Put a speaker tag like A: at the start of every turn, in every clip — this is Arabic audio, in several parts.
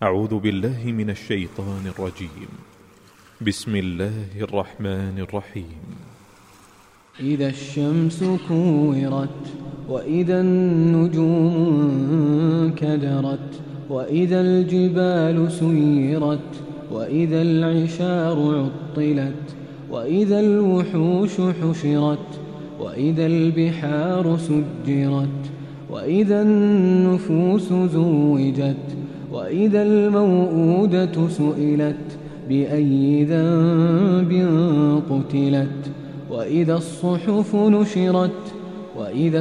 A: أعوذ بالله من الشيطان الرجيم. بسم الله الرحمن الرحيم.
B: إذا الشمس كورت وإذا النجوم انكدرت وإذا الجبال سيرت وإذا العشار عطلت وإذا الوحوش حشرت وإذا البحار سجرت وإذا النفوس زوجت وإذا الموءودة سئلت بأي ذنب قتلت وإذا الصحف نشرت وإذا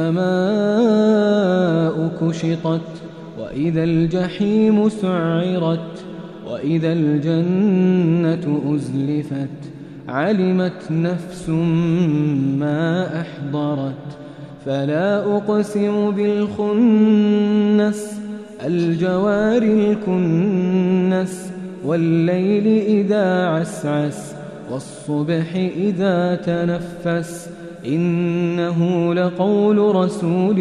B: السماء كشطت وإذا الجحيم سعرت وإذا الجنة أزلفت علمت نفس ما أحضرت فلا أقسم بالخنس الجوار الكنس والليل إذا عسعس والصبح إذا تنفس إنه لقول رسول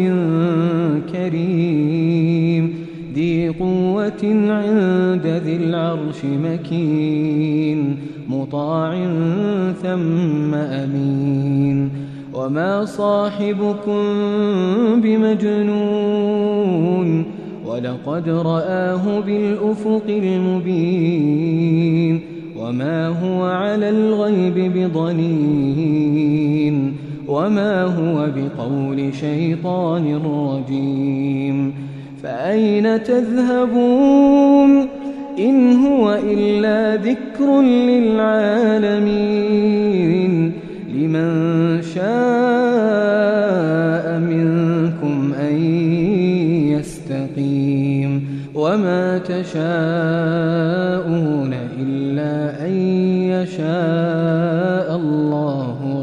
B: كريم ذي قوة عند ذي العرش مكين مطاع ثم أمين وما صاحبكم بمجنون ولقد رآه بالأفق المبين وما هو على الغيب بضنين وما هو بقول شيطان رجيم فأين تذهبون إن هو إلا ذكر للعالمين لمن شاء منكم أن يستقيم وما تشاءون إلا أن يشاء الله